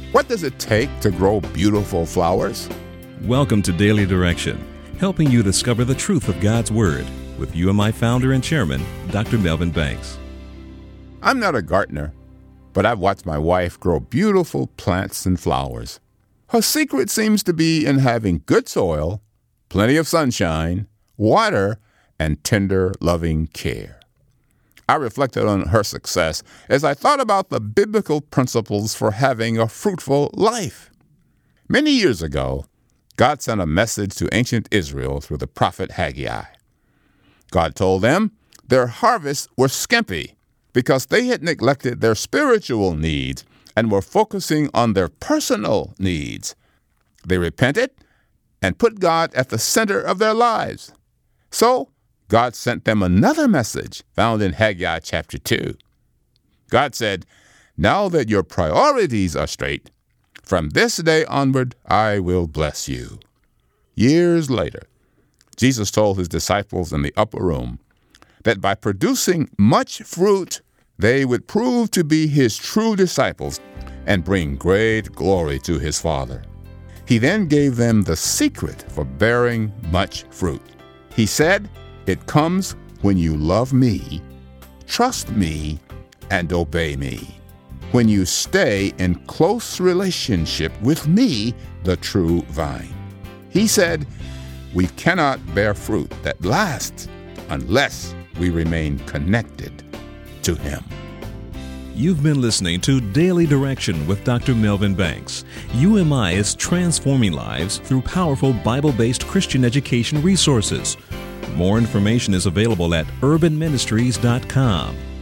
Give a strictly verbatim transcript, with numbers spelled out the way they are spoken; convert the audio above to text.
What does it take to grow beautiful flowers? Welcome to Daily Direction, helping you discover the truth of God's Word with U M I founder and chairman, Doctor Melvin Banks. I'm not a gardener, but I've watched my wife grow beautiful plants and flowers. Her secret seems to be in having good soil, plenty of sunshine, water, and tender, loving care. I reflected on her success as I thought about the biblical principles for having a fruitful life. Many years ago, God sent a message to ancient Israel through the prophet Haggai. God told them their harvests were skimpy because they had neglected their spiritual needs and were focusing on their personal needs. They repented and put God at the center of their lives. So, God sent them another message found in Haggai chapter two. God said, "Now that your priorities are straight, from this day onward I will bless you." Years later, Jesus told his disciples in the upper room that by producing much fruit, they would prove to be his true disciples and bring great glory to his Father. He then gave them the secret for bearing much fruit. He said, "It comes when you love me, trust me, and obey me. When you stay in close relationship with me, the true vine." He said, "We cannot bear fruit that lasts unless we remain connected to him." You've been listening to Daily Direction with Doctor Melvin Banks. U M I is transforming lives through powerful Bible-based Christian education resources. More information is available at urban ministries dot com.